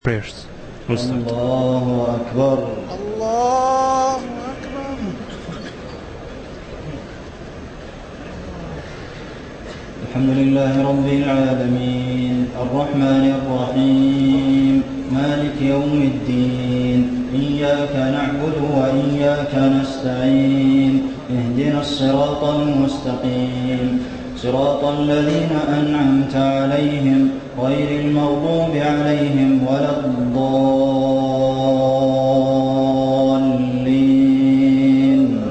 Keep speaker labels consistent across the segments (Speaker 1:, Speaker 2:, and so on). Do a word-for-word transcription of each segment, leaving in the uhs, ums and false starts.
Speaker 1: prayers.
Speaker 2: الله أكبر.
Speaker 3: الله أكبر.
Speaker 2: الحمد لله رب العالمين الرحمن الرحيم مالك يوم الدين إياك نعبد وإياك نستعين اهدنا الصراط المستقيم صراط الذين أنعمت عليهم غير المغضوب عليهم ولا الضالين.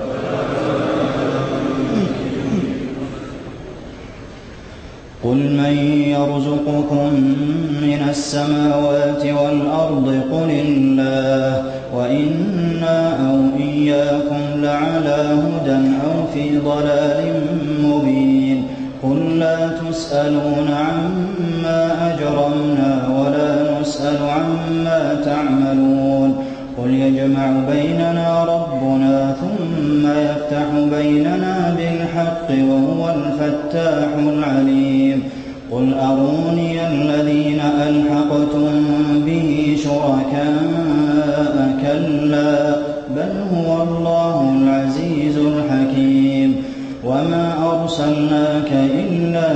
Speaker 2: قل من يرزقكم من السماوات والأرض قل الله وإنا أو إياكم لعلى هدى أو في ضلال مبين. قل لا تسألون عما أجرمنا ولا نسأل عما تعملون. قل يجمع بيننا ربنا ثم يفتح بيننا بالحق وهو الفتاح العليم. قل أروني الذين ألحقتم به شركاء كلا بل هو الله العزيز الحكيم. وما أرسلناك إلا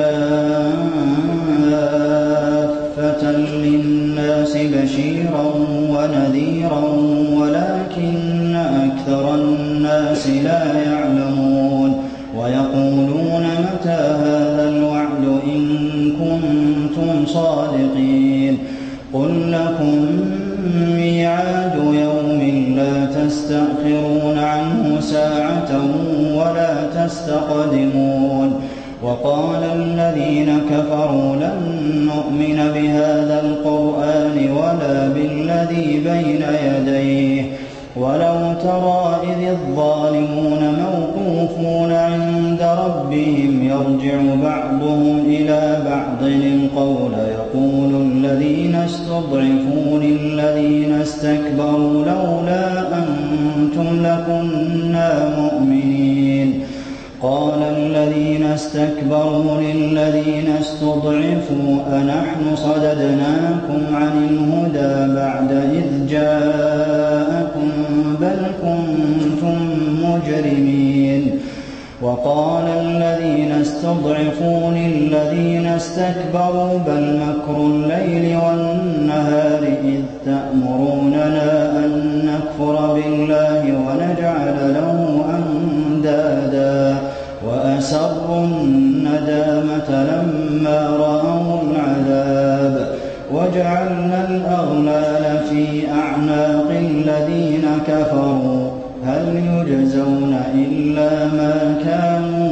Speaker 2: كافة للناس بشيرا ونذيرا ولكن أكثر الناس لا يعلمون. ويقولون متى هذا الوعد إن كنتم صادقين. قل لكم ميعاد يوم لا تستأخرون عنه ساعة ولا تستقدمون. وقال الذين كفروا لن نؤمن بهذا القرآن ولا بالذي بين يديه ولو ترى إذ الظالمون موقوفون عند ربهم يرجع بعضهم إلى بعض القول يقول الذين استضعفوا للذين استكبروا لولا أنتم لكنا مؤمنين. قال الذين استكبروا للذين استضعفوا أنحن صددناكم عن الهدى بعد إذ جاءكم بل كنتم مجرمين. وقال الذين استضعفوا للذين استكبروا بل مكر الليل والنهار إذ تأمروننا أن نكفر بالله ونجعل له أندادا وأسروا الندامة لما رأوا العذاب وجعلنا الأغلال في أعناق الذين كفروا هل يجزون إلا ما كانوا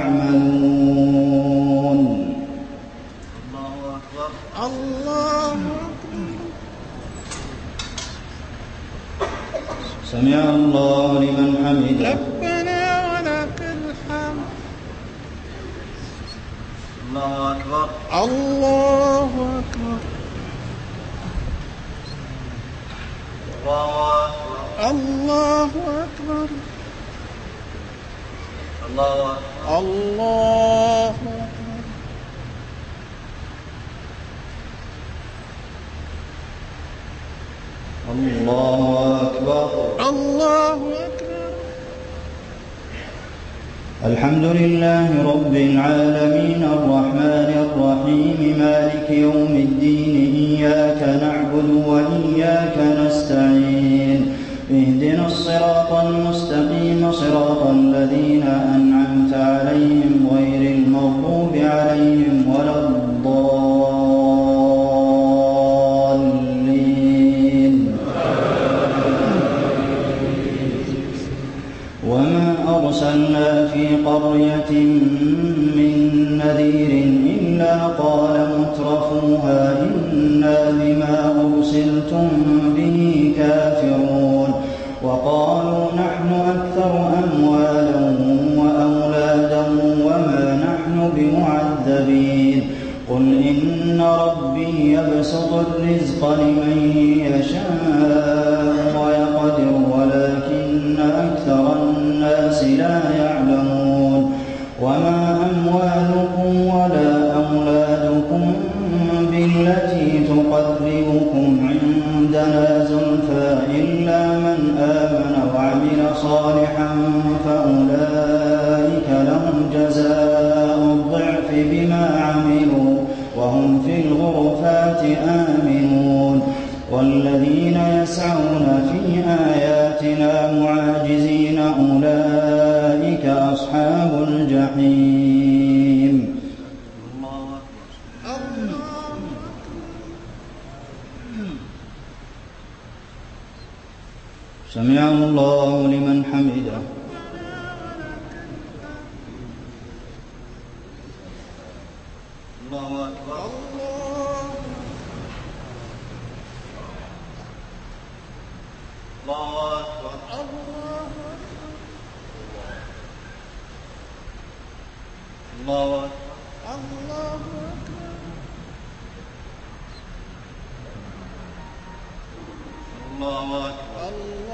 Speaker 2: يعملون. الله أكبر.
Speaker 3: الله أكبر.
Speaker 2: سمع الله لمن حمده.
Speaker 3: ربنا ولك الحمد.
Speaker 2: الله أكبر.
Speaker 3: الله أكبر.
Speaker 2: الله أكبر.
Speaker 3: الله أكبر.
Speaker 2: الله أكبر.
Speaker 3: الله أكبر.
Speaker 2: الله أكبر.
Speaker 3: الله أكبر.
Speaker 2: الحمد لله رب العالمين الرحمن الرحيم مالك يوم الدين إياك نعبد وإياك نستعين اهدنا الصراط المستقيم صراط الذين أنعمت عليهم غير المغضوب عليهم ولا الضالين. وما أرسلنا في قرية من نذير إلا قال مترفوها إنا بما أرسلتم به كافرون. وقالوا نحن أكثر أموالا وأولادا وما نحن بمعذبين. قل إن ربي يبسط الرزق لمن يشاء ويقدر ولكن أكثر الناس لا يعلمون. وما أموالكم ولا أولادكم بالتي تقربكم مسنا زلفى إلا من آمن وعمل صالحا فأولئك لهم جزاء الضعف بما عملوا وهم في الغرفات آمنون والذين يسعون في آياتنا معاجزين أولئك أصحاب الجحيم. سمع الله لمن حمده. الله أكبر. الله أكبر. الله أكبر. الله أكبر.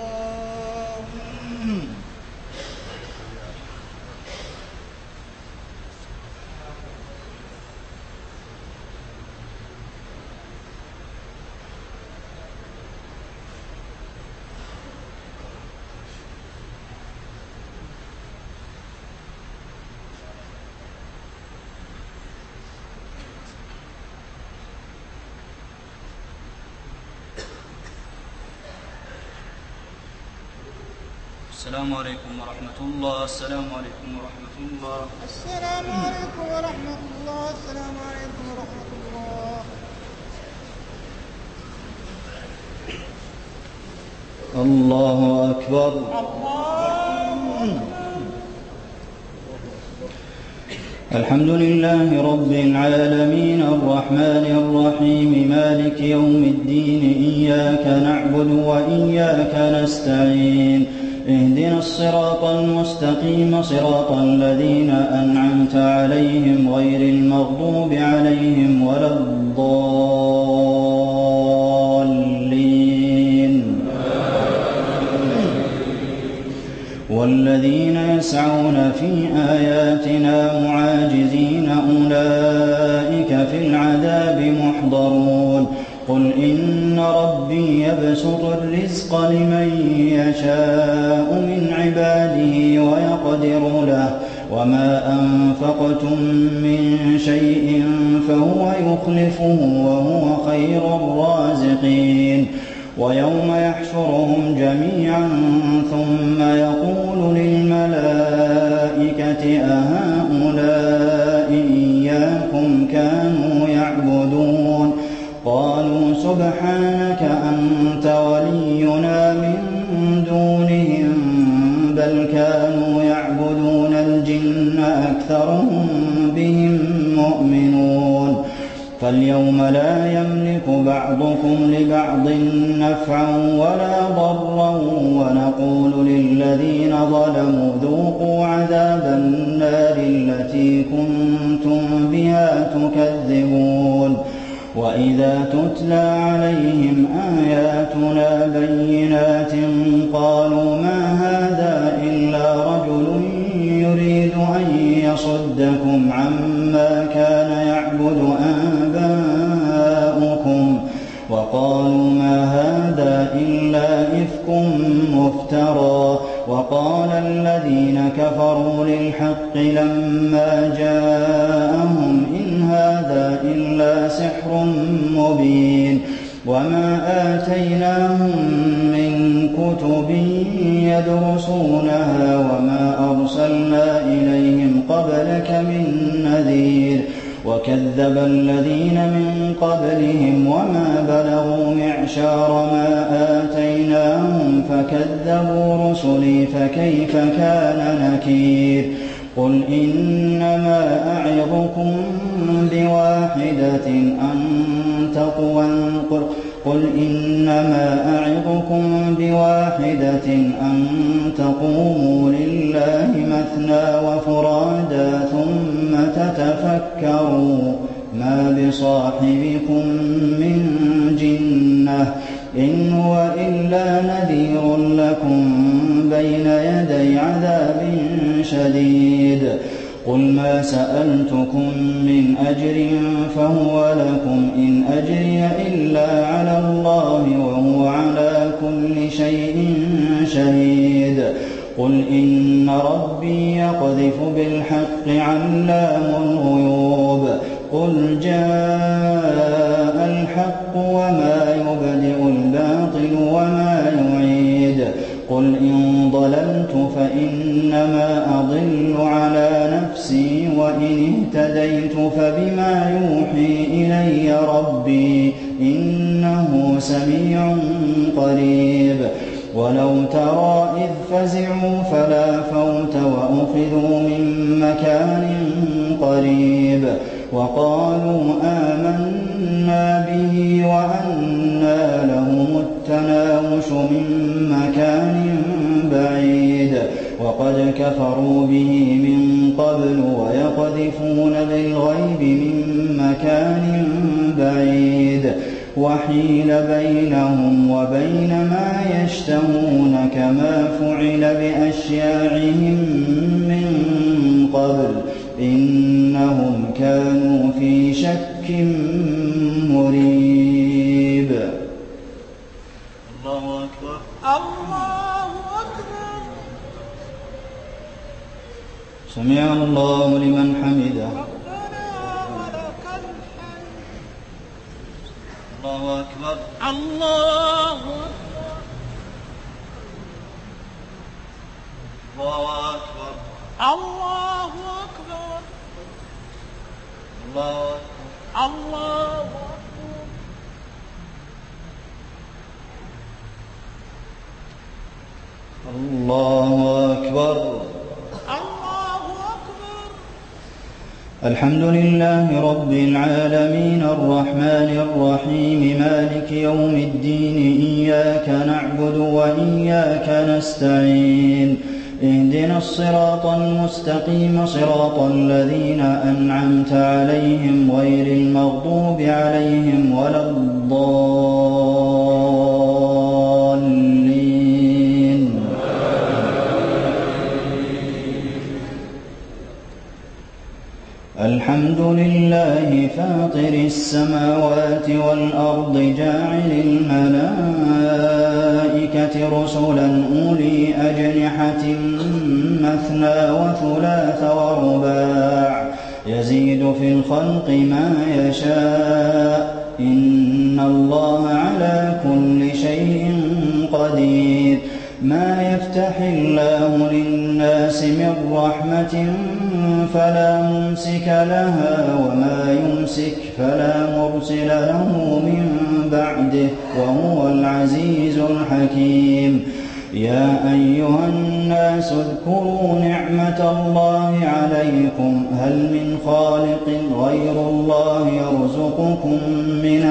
Speaker 2: السلام عليكم ورحمة الله. السلام عليكم ورحمة الله.
Speaker 3: السلام عليكم ورحمة الله. السلام عليكم ورحمة الله.
Speaker 2: الله أكبر. الحمد لله رب العالمين الرحمن الرحيم مالك يوم الدين إياك نعبد وإياك نستعين اهدنا الصراط المستقيم صراط الذين أنعمت عليهم غير المغضوب عليهم ولا الضالين والذين يسعون في آياتنا معاجزين أولئك في العذاب محضرون قل إن ربي يبسط الرزق لمن يشاء من عباده ويقدر له وما أنفقتم من شيء فهو يخلفه وهو خير الرازقين ويوم يحشرهم جميعا ثم يقول للملائكة أهؤلاء إياكم كانوا يعبدون قالوا سبحانك أنت ولينا من دونهم بل كانوا يعبدون الجن أكثرهم بهم مؤمنون فاليوم لا يملك بعضكم لبعض نفعا ولا ضرا ونقول للذين ظلموا ذوقوا عذاب النار التي كنتم بها تكذبون وإذا تتلى عليهم آياتنا بينات قالوا ما هذا إلا رجل يريد أن يصدكم عما كان يعبد آباؤكم وقالوا ما هذا إلا إفك مفترى وقال الذين كفروا للحق لما جاءهم إن هذا إلا سحر مبين وما آتيناهم من كتب يدرسونها وما أرسلنا إليهم قبلك من نذير وكذب الذين من قبلهم وما بلغوا معشار ما آتيناهم فكذبوا رسلي فكيف كان نكير قل إنما أعظكم بواحدة أن تقوى قل إنما أعظكم بواحدة أن تقوموا لله مثنى وفرادا ثم تتفكروا ما بصاحبكم من جنة إن هو إلا نذير لكم بين يدي عذاب شديد قل ما سألتكم من أجر فهو لكم إن أجري إلا على الله وهو يقذف بالحق علام الغيوب قل جاء الحق وما يبدئ الباطل وما يعيد قل إن ضللت فإنما أضل على نفسي وإن اهتديت فبما يوحي إلي ربي إنه سميع قريب ولو ترى إذ فزعوا فلا فوت وأخذوا من مكان قريب وقالوا آمنا به وأنى لهم التناوش من مكان بعيد وقد كفروا به من قبل ويقذفون بالغيب من مكان بعيد وحيل بينهم وبين ما يشتهون كما فعل بأشياعهم من قبل إنهم كانوا في شك مريب. الله أكبر.
Speaker 3: الله أكبر.
Speaker 2: سمع الله لمن حمده.
Speaker 3: ربنا ولك الحمد.
Speaker 2: الله أكبر.
Speaker 3: الله أكبر.
Speaker 2: الله أكبر.
Speaker 3: الله أكبر.
Speaker 2: الله أكبر.
Speaker 3: الله
Speaker 2: أكبر. الله أكبر.
Speaker 3: الله أكبر.
Speaker 2: الحمد لله رب العالمين الرحمن الرحيم مالك يوم الدين إياك نعبد وإياك نستعين اهدنا الصراط المستقيم صراط الذين أنعمت عليهم غير المغضوب عليهم ولا الضالين. الحمد لله فاطر السماوات والأرض جاعل الملائكة رسلا أولي أجنحة مثنى وثلاث ورباع يزيد في الخلق ما يشاء إن الله على كل شيء قدير. ما يفتح الله للناس من رحمة فلا ممسك لها وما يمسك فلا مرسل له من بعده وهو العزيز الحكيم. يا أيها الناس اذكروا نعمة الله عليكم هل من خالق غير الله يرزقكم من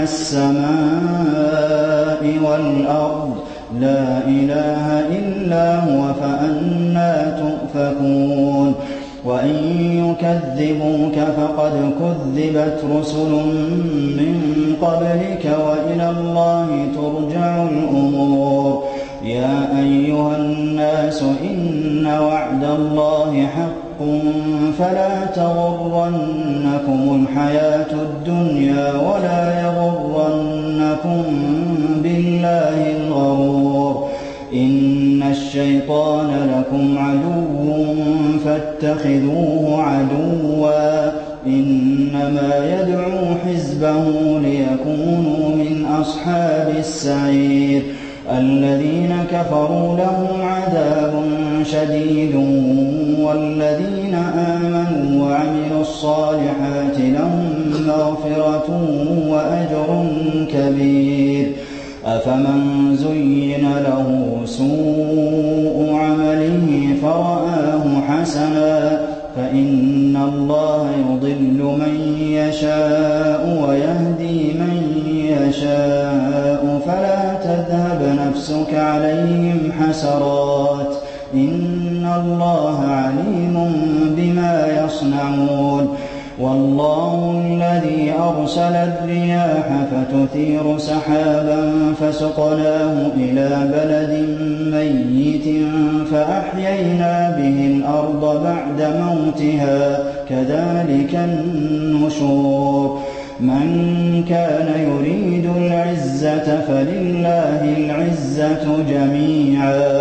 Speaker 2: السماء والأرض لا إله إلا هو فأنى تؤفكون. وإن يكذبوك فقد كذبت رسل من قبلك وإلى الله ترجع الأمور. يا أيها الناس إن وعد الله حق فلا تغرنكم الحياة الدنيا ولا يغرنكم بالله الغرور. إن الشيطان لكم عدو فاتخذوه عدوا إنما يدعو حزبه ليكونوا من أصحاب السعير. الذين كفروا لهم عذاب شديد والذين آمنوا وعملوا الصالحات لهم مغفرة وأجر كبير. أفمن زين له سوء عمله فرآه حسنا فإن الله يضل من يشاء ويهدي من يشاء فلا تذهب نفسك عليهم حسرات إن الله عليم بما يصنعون. والله الذي أرسل الرياح فتثير سحابا فسقناه إلى بلد ميت فأحيينا به الأرض بعد موتها كذلك النشور. من كان يريد العزة فلله العزة جميعا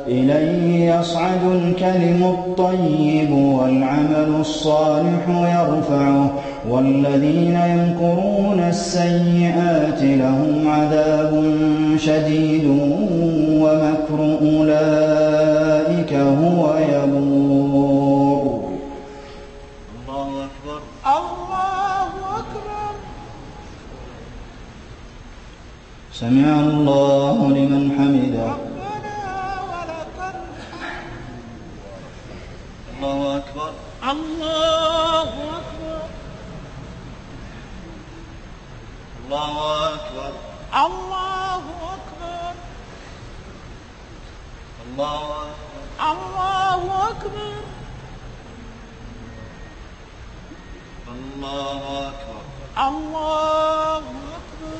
Speaker 2: إليه يصعد الكلم الطيب والعمل الصالح يرفعه والذين يمكرون السيئات لهم عذاب شديد ومكر أولئك هو يبور.
Speaker 1: الله أكبر.
Speaker 3: الله أكبر.
Speaker 2: سمع الله لمن حمده.
Speaker 3: ربنا ولك الحمد.
Speaker 1: الله أكبر.
Speaker 3: الله أكبر.
Speaker 1: الله أكبر.
Speaker 3: الله أكبر.
Speaker 1: الله أكبر.
Speaker 3: الله أكبر.
Speaker 1: الله أكبر.
Speaker 3: الله أكبر.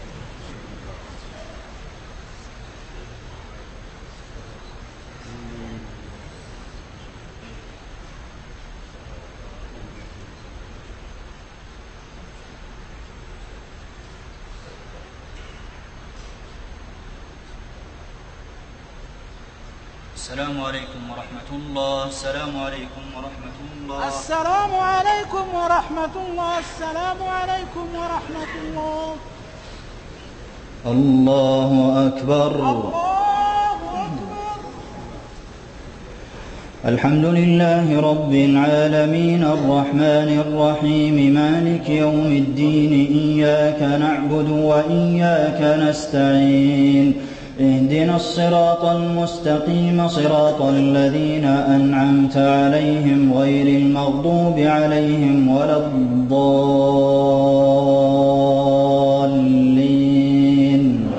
Speaker 1: السلام عليكم ورحمة الله. السلام عليكم ورحمة الله.
Speaker 3: السلام عليكم ورحمة الله. السلام عليكم ورحمة الله.
Speaker 2: الله أكبر.
Speaker 3: الله أكبر.
Speaker 2: الحمد لله رب العالمين الرحمن الرحيم مالك يوم الدين إياك نعبد وإياك نستعين اهدنا الصراط المستقيم صراط الذين أنعمت عليهم غير المغضوب عليهم ولا الضالين.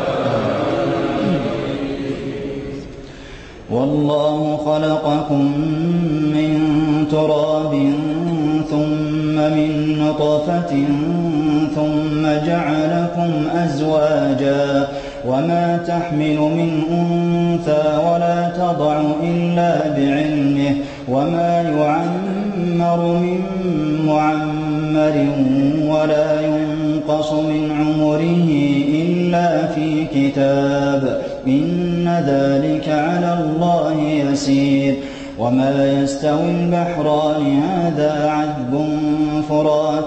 Speaker 2: والله خلقكم من تراب ثم من نطفة ثم جعلكم أزواجا وما تحمل من أنثى ولا تضع إلا بعلمه وما يعمر من معمر ولا ينقص من عمره إلا في كتاب إن ذلك على الله يسير. وما يستوي البحران هذا عذب فرات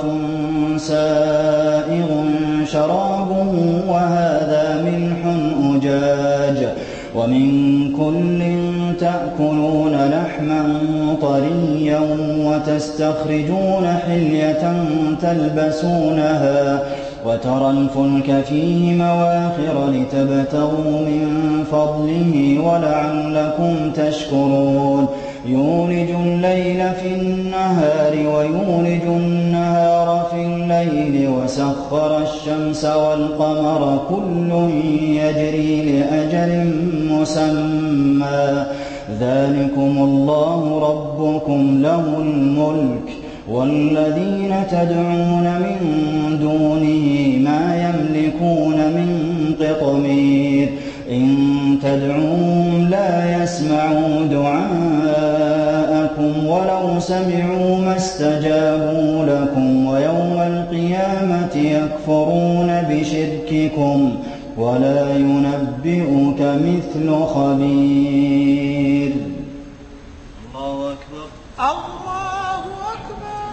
Speaker 2: سائغ شرابه وهذا ملح أجاج ومن كل تأكلون لحما طريا وتستخرجون حلية تلبسونها وترى الفلك فيه مواخر لتبتغوا من فضله ولعلكم تشكرون. يولج الليل في النهار ويولج النهار في الليل وسخر الشمس والقمر كل يجري لأجل مسمى ذلكم الله ربكم له الملك والذين تدعون من دونه ما يملكون من قطمير إن تدعوهم لا يسمعوا دعاءكم ولو سمعوا ما استجابوا لكم ويوم القيامة يكفرون بشرككم ولا ينبئك مثل خبير.
Speaker 1: الله أكبر.
Speaker 3: الله أكبر.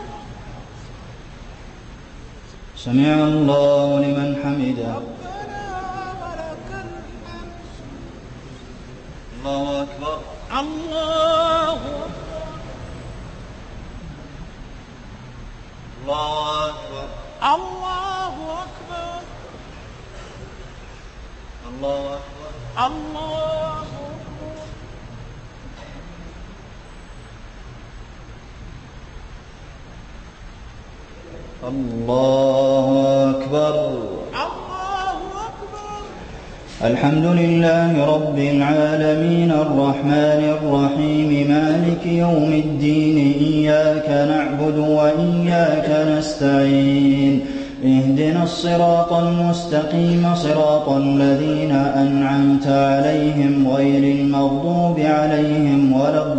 Speaker 2: سمع الله لمن حمده.
Speaker 3: ربنا ولك الحمد.
Speaker 1: الله أكبر.
Speaker 3: الله أكبر.
Speaker 1: الله أكبر.
Speaker 3: الله أكبر.
Speaker 1: الله أكبر.
Speaker 3: الله أكبر.
Speaker 2: الله أكبر.
Speaker 3: الله أكبر.
Speaker 2: الحمد لله رب العالمين الرحمن الرحيم مالك يوم الدين إياك نعبد وإياك نستعين اهدنا الصراط المستقيم صراط الذين أنعمت عليهم غير المغضوب عليهم ولا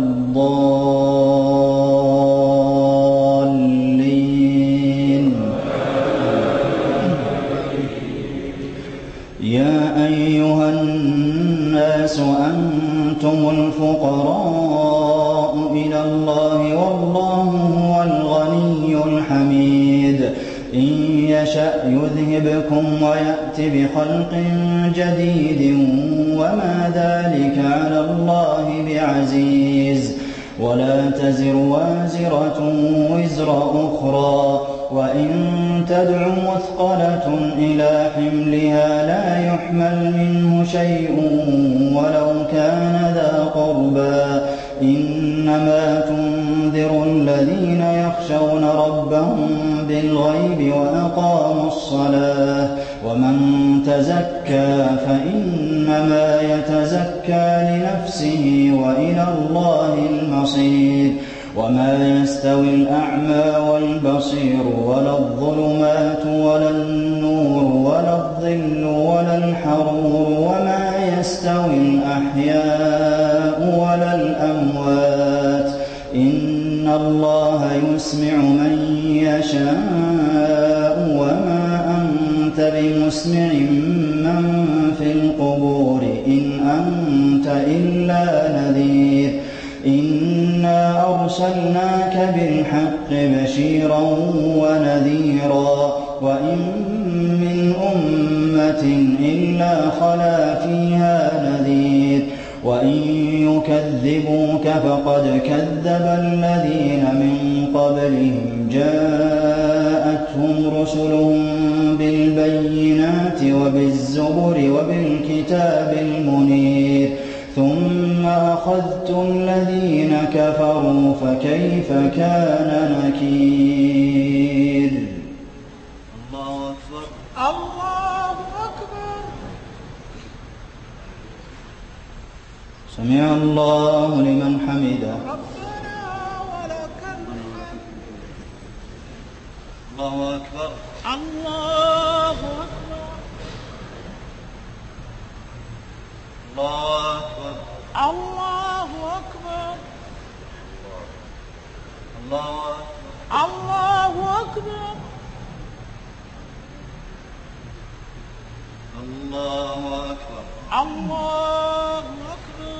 Speaker 2: الضالين. يا يا أيها الناس أنتم الفقراء إلى الله والله هو الغني الحميد إن يشأ يذهبكم ويأت بخلق جديد وما ذلك على الله بعزيز ولا تزر وازرة وزر أخرى وإن تدع مثقلة إلى حملها لا يحمل منه شيء ولو كان ذا قربى إنما تنذر الذين يخشون ربهم بالغيب وأقاموا الصلاة ومن تزكى فإنما يتزكى لنفسه وإلى الله المصير وما يستوي الأعمى والبصير ولا الظلمات ولا النور ولا الظل ولا الحرور وما يستوي الأحياء ولا الأموات إن الله يسمع من يشاء وما أنت بمسمع من في القبور إن أنت إلا نذير إنا أرسلناك بالحق بشيرا ونذيرا وإن من أمة إلا خلا فيها نذير وإن يكذبوك فقد كذب الذين من قبلهم جاءتهم رسلهم بالبينات وبالزبر وبالكتاب المنير ثم أخذت الذين كفروا فكيف كان نكير
Speaker 1: الله أكبر
Speaker 3: الله أكبر.
Speaker 2: سمع الله لمن حمده
Speaker 3: ربنا ولك الحمد.
Speaker 1: الله أكبر
Speaker 3: الله أكبر.
Speaker 1: الله أكبر
Speaker 3: الله أكبر.
Speaker 1: الله
Speaker 3: الله
Speaker 1: أكبر
Speaker 3: أكبر.
Speaker 1: الله أكبر
Speaker 3: الله أكبر.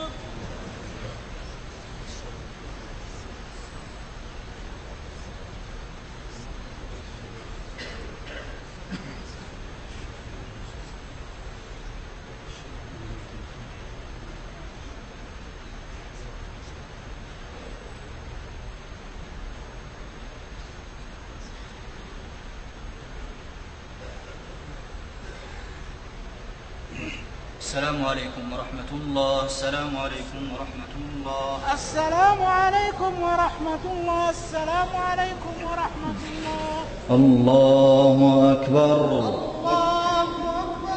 Speaker 1: السلام عليكم ورحمة الله. السلام عليكم ورحمة الله.
Speaker 3: السلام عليكم ورحمة الله. السلام عليكم ورحمة الله.
Speaker 2: الله أكبر.
Speaker 3: الله أكبر.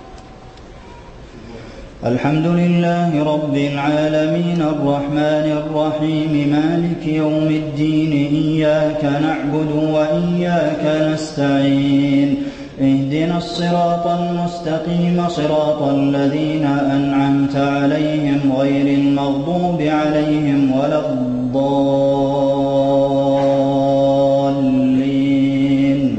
Speaker 2: الحمد لله رب العالمين الرحمن الرحيم مالك يوم الدين إياك نعبد وإياك نستعين اهدنا الصراط المستقيم صراط الذين أنعمت عليهم غير المغضوب عليهم ولا الضالين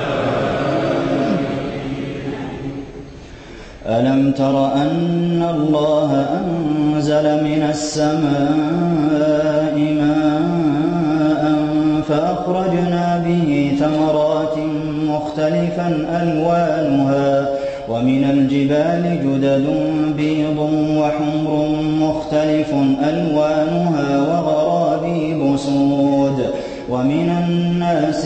Speaker 2: ألم تر أن الله أنزل من السماء ماء فأخرجنا به ثمرات مختلفا ألوانها ومن الجبال جدد بيض وحمر مختلف ألوانها وغرابيب سود ومن الناس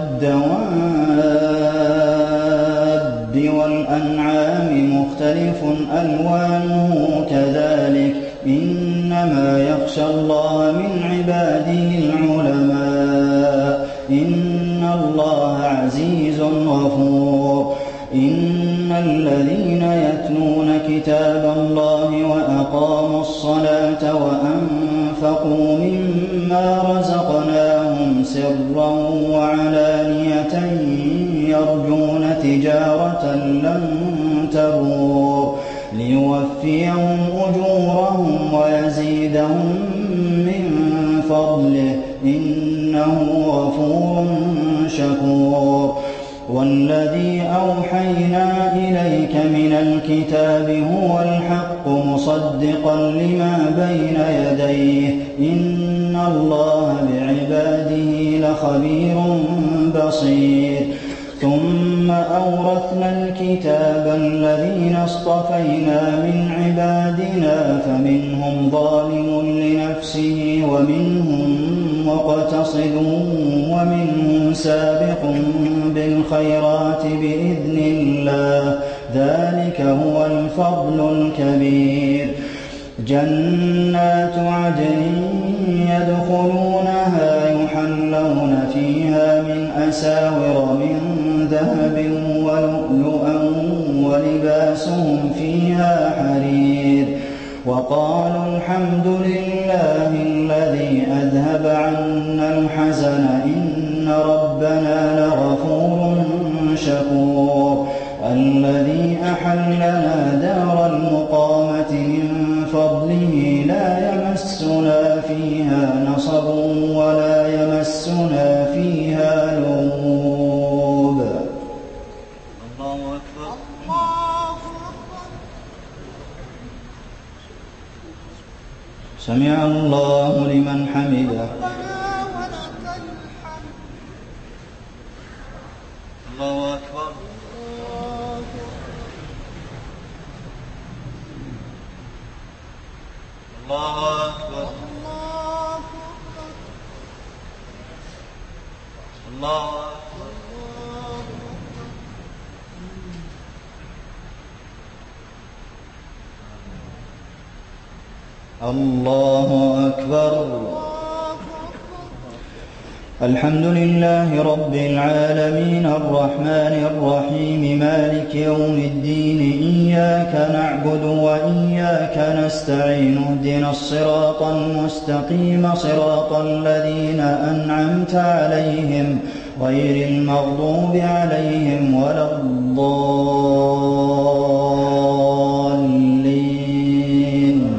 Speaker 2: والدواب والأنعام مختلف ألوانه كذلك إنما يخشى الله من عباده العلماء إن الله عزيز غفور إن الذين يتلون كتاب الله وأقاموا الصلاة وأنفقوا مما رزقناهم سرا وعلانية يرجون تجارة لن تبور ليوفيهم أجورهم ويزيدهم من فضله إنه غفور شكور والذي أوحينا إليك من الكتاب هو الحق مصدقا لما بين يديه إن الله بعباده لخبير بصير ثم أورثنا الكتاب الذين اصطفينا من عبادنا فمنهم ظالم لنفسه ومنهم مقتصد ومنهم سابق بالخيرات بإذن الله ذلك هو الفضل الكبير جنات عدن يدخلونها يحلون فيها من أساور من ذهب ولؤلؤا ولباسهم فيها حرير وقالوا الحمد لله الذي أذهب عنا الحزن إن ربنا لغفور شكور الذي أحلنا دار المقامة من فضله لا يمسنا فيها نصب ولا يمسنا فيها لغوب
Speaker 1: الله أكبر
Speaker 2: سمع الله لمن حمده
Speaker 1: الله أكبر الله أكبر الله أكبر
Speaker 2: الله أكبر الحمد لله رب العالمين الرحمن الرحيم مالك يوم الدين إياك نعبد وإياك نستعين اهدنا الصراط المستقيم صراط الذين أنعمت عليهم غير المغضوب عليهم ولا الضالين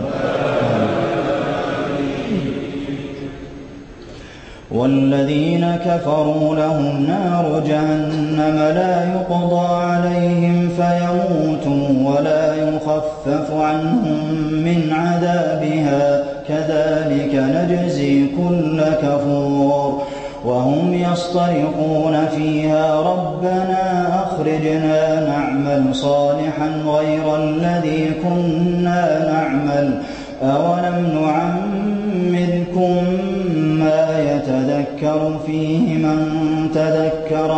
Speaker 2: والذين كفروا لهم نار جهنم لا يقضى عليهم فيموتوا ولا يخفف عنهم من عذابها كذلك نجزي كل كفور وهم يصطرخون فيها ربنا أخرجنا نعمل صالحا غير الذي كنا نعمل أولم نعمركم ما يتذكر فيه من تذكر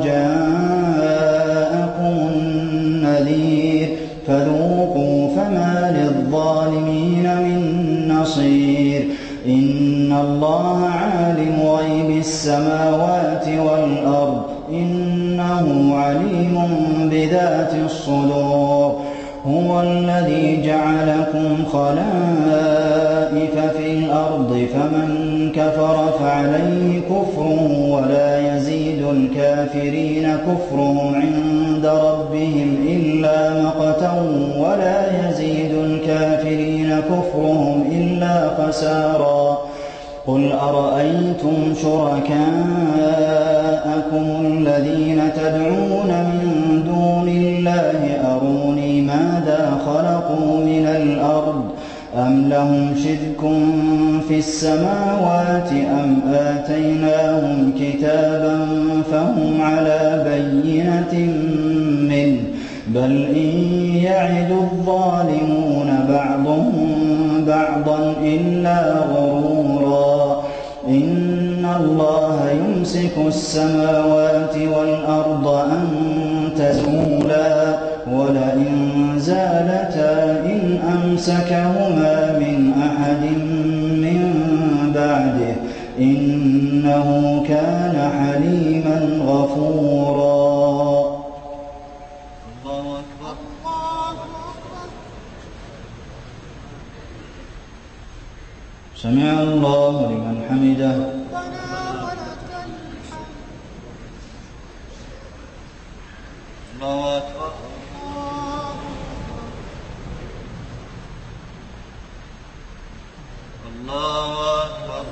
Speaker 2: وجاءكم النذير فذوقوا فما للظالمين من نصير إن الله عالم غيب السماوات والأرض إنه عليم بذات الصدور هو الذي جعلكم خلائف في الأرض فمن كفر فعليه كفره ولا يزيد الكافرين كفرهم عند ربهم إلا مقتا ولا يزيد الكافرين كفرهم إلا خسارا قل أرأيتم شركاءكم الذين تدعون من دون الله أروني ماذا خلقوا من الأرض أم لهم شرك في السماوات أم آتيناهم كتابا فهم على بينة منه بل إن يعد الظالمون بعضهم بعضا إلا غرورا إن الله يمسك السماوات والأرض أن تزولا ولئن زالتا إن أمسكهما من أحد من بعده إنه كان حليما غفورا
Speaker 1: الله أكبر
Speaker 2: سمع الله لمن حمده
Speaker 1: الله أكبر الله أكبر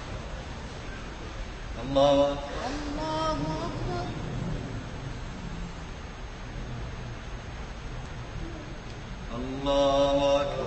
Speaker 1: الله أكبر الله أكبر.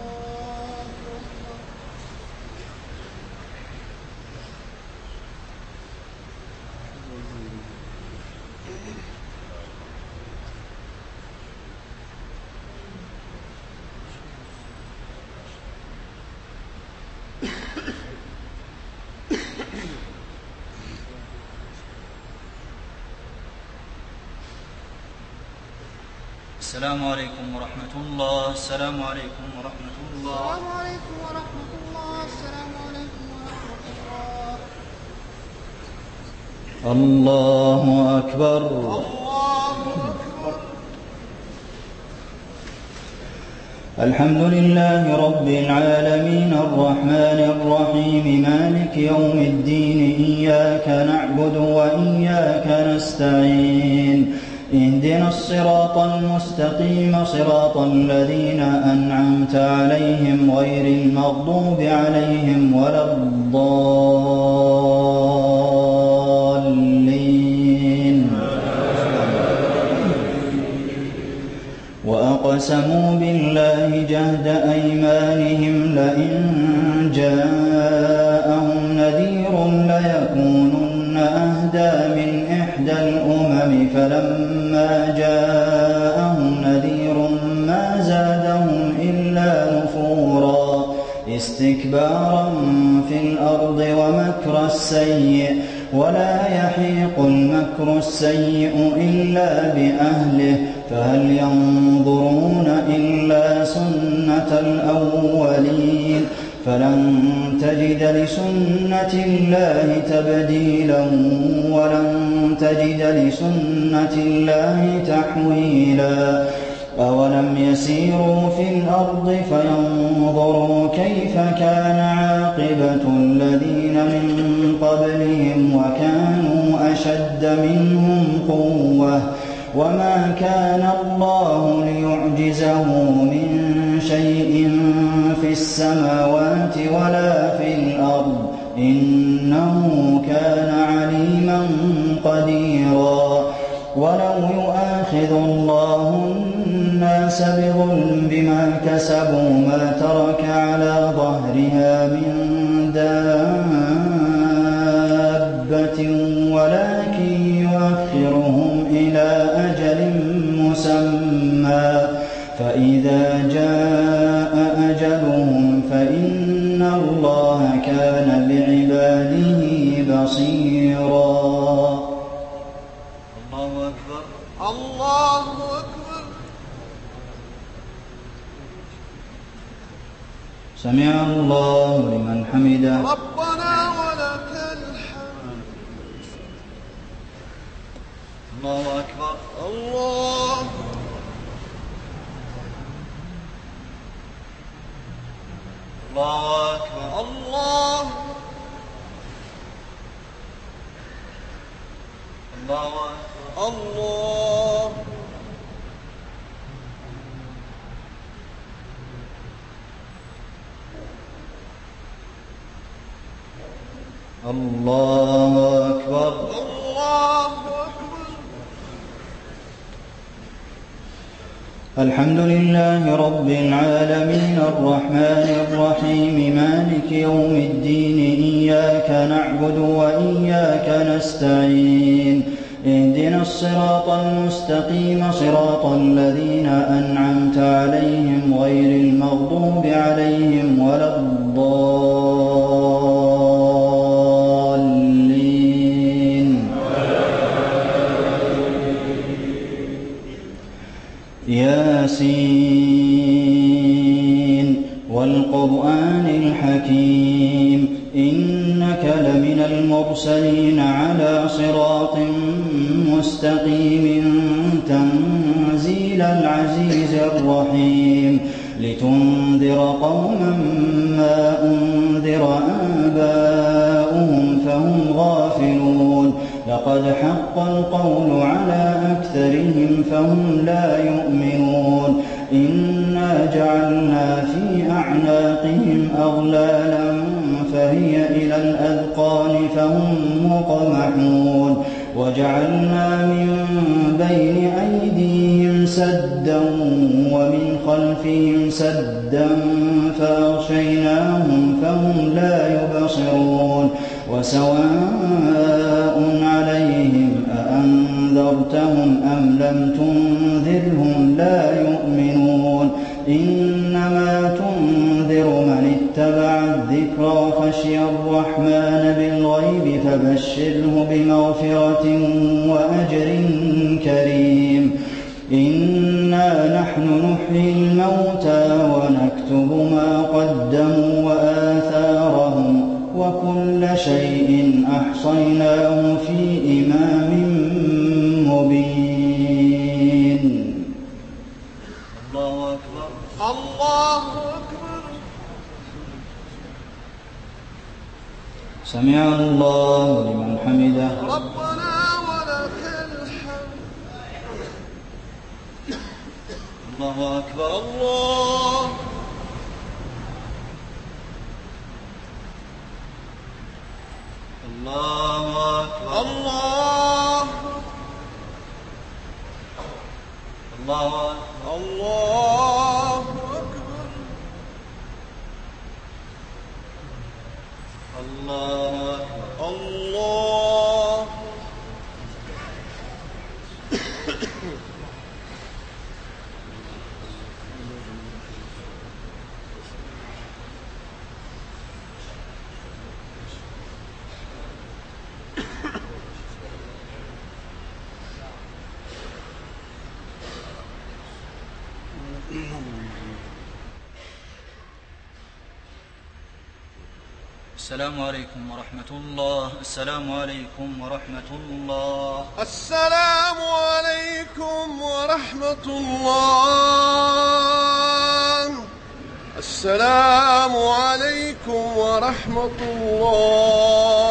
Speaker 1: السلام عليكم ورحمة الله. السلام عليكم ورحمة الله.
Speaker 3: السلام عليكم ورحمة الله. السلام عليكم ورحمة الله.
Speaker 2: الله أكبر.
Speaker 3: الله أكبر.
Speaker 2: الحمد لله رب العالمين الرحمن الرحيم مالك يوم الدين إياك نعبد وإياك نستعين اهدنا الصراط المستقيم صراط الذين أنعمت عليهم غير المغضوب عليهم ولا الضالين. وأقسموا بالله جهد أيمانهم لئن جاءهم نذير ليكونن أهدى من إحدى الأمم فلما جاءهم نذير ما زادهم إلا نفورا استكبارا في الأرض ومكر السيء ولا يحيق المكر السيء إلا بأهله فهل ينظرون إلا سنة الأولين فلن تجد لسنة الله تبديلا ولن تجد لسنة الله تحويلا أولم يسيروا في الأرض فينظروا كيف كان عاقبة الذين من قبلهم وكانوا أشد منهم قوة وما كان الله ليعجزه من شيء في السماوات ولا في الأرض إنه كان عليما قديرا ولو يؤاخذ الله الناس بظلم بما كسبوا ما ترك على ظهرها من دابة ولكن يؤخرهم إلى أجل مسمى فإذا جاء أجلهم فإن الله كان بعباده بصيرا.
Speaker 1: الله أكبر.
Speaker 3: الله أكبر.
Speaker 2: سمع الله لمن حمده.
Speaker 3: ربنا ولك الحمد.
Speaker 1: الله أكبر.
Speaker 3: الله
Speaker 1: الله أكبر.
Speaker 3: الله
Speaker 1: الله أكبر.
Speaker 3: الله
Speaker 2: الله أكبر.
Speaker 3: الله أكبر.
Speaker 2: الحمد لله رب العالمين الرحمن الرحيم مالك يوم الدين إياك نعبد وإياك نستعين اهدنا الصراط المستقيم صراط الذين أنعمت عليهم غير المغضوب عليهم ولا الضالين. ياسين والقرآن الحكيم إنك لمن المرسلين على صراط مستقيم تنزيل العزيز الرحيم لتنذر قوما ما أنذر آباؤهم فهم غافلون لقد حق القول على أكثرهم فهم لا يؤمنون إنا جعلنا في أعناقهم أغلالا فهي إلى الأذقان فهم مقمحون وجعلنا من بين أيديهم سدا ومن خلفهم سدا فأغشيناهم فهم لا يبصرون وسواء عليهم أأنذرتهم أم لم تنذرهم لا يؤمنون إنما تنذر من اتبع الذكر وخشي الرحمن بالغيب فبشره بمغفرة وأجر كريم إنا نحن نحيي الموتى ونكتب ما قدموا وآثارهم وكل شيء أحصيناه في إمام مبين.
Speaker 1: الله أكبر.
Speaker 4: الله أكبر.
Speaker 2: سمع الله لمن حمده.
Speaker 4: ربنا ولك الحمد.
Speaker 1: الله أكبر.
Speaker 4: الله
Speaker 1: الله أكبر.
Speaker 4: الله
Speaker 1: الله
Speaker 4: الله أكبر.
Speaker 1: الله أكبر.
Speaker 4: الله
Speaker 1: السلام عليكم ورحمة الله. السلام عليكم ورحمة الله.
Speaker 4: السلام عليكم ورحمة الله. السلام عليكم ورحمة الله.